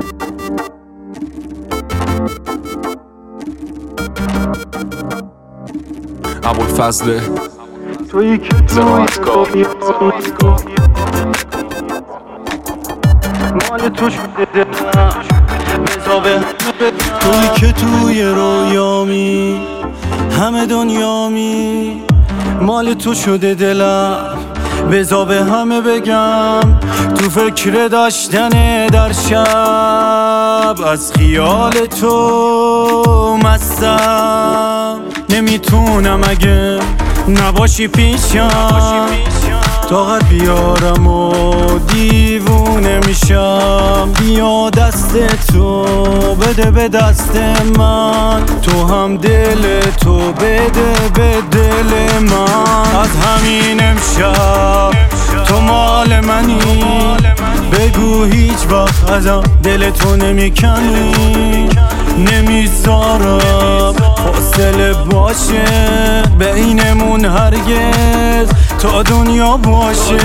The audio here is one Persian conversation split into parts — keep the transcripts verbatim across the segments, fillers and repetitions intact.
ابوالفضل تویی که تویی مال تو شده دلم بزابه تویی که توی رویامی همه دنیامی مال تو شده دلم بزا به همه بگم تو فکر داشتن در شب از خیال تو مستم نمیتونم اگه نباشی پیشم طاقت بیارم و دیوونه میشم بیا دست تو بده به دست من تو هم دل تو بده به دل من از همین امشب تو مال منی بگو هیچ وقت ازم دل تو نمیکنی نمیذارم فاصله باشه بینمون هرگز تا دنیا باشه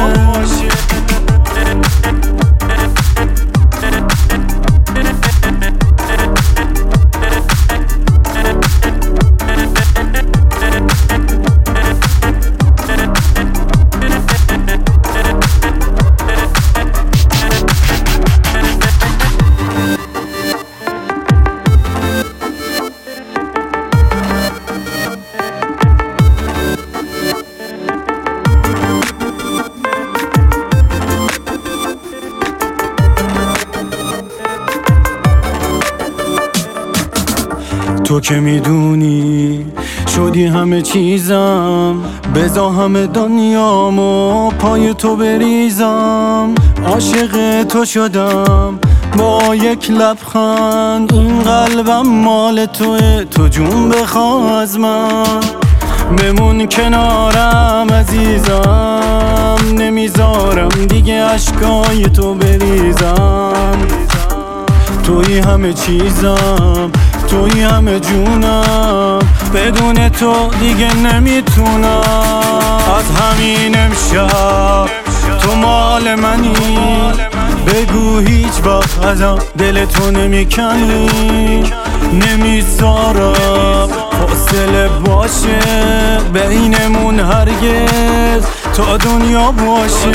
تو که میدونی شدی همه چیزم بذار همه دنیامو پای تو بریزم عاشق تو شدم با یک لبخند این قلبم مال توه تو جون بخوا از من بمون کنارم عزیزم نمیذارم دیگه اشکای تو بریزم توی همه چیزم توی همه جونم بدون تو دیگه نمیتونم از همین امشب تو مال منی بگو هیچ وقت ازم دل تو نمیکنی نمیذارم فاصله باشه بینمون هرگز تا دنیا باشه